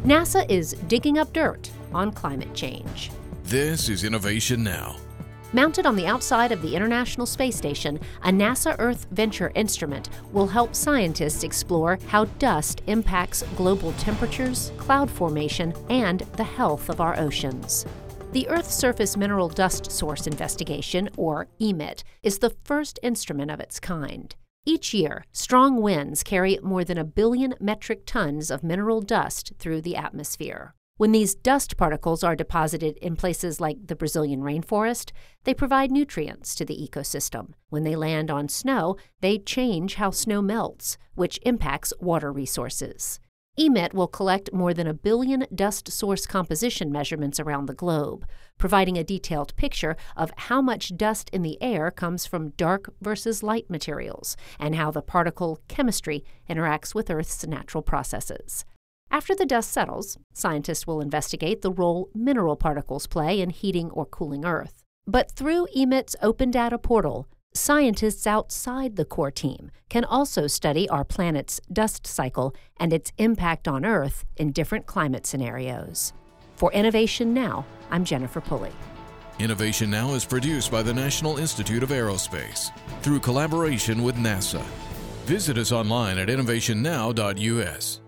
NASA is digging up dirt on climate change. This is Innovation Now. Mounted on the outside of the International Space Station, a NASA Earth Venture instrument will help scientists explore how dust impacts global temperatures, cloud formation, and the health of our oceans. The Earth's Surface Mineral Dust Source Investigation, or EMIT, is the first instrument of its kind. Each year, strong winds carry more than 1 billion metric tons of mineral dust through the atmosphere. When these dust particles are deposited in places like the Brazilian rainforest, they provide nutrients to the ecosystem. When they land on snow, they change how snow melts, which impacts water resources. EMIT will collect more than 1 billion dust source composition measurements around the globe, providing a detailed picture of how much dust in the air comes from dark versus light materials and how the particle chemistry interacts with Earth's natural processes. After the dust settles, scientists will investigate the role mineral particles play in heating or cooling Earth. But through EMIT's Open Data Portal, scientists outside the core team can also study our planet's dust cycle and its impact on Earth in different climate scenarios. For Innovation Now, I'm Jennifer Pulley. Innovation Now is produced by the National Institute of Aerospace through collaboration with NASA. Visit us online at innovationnow.us.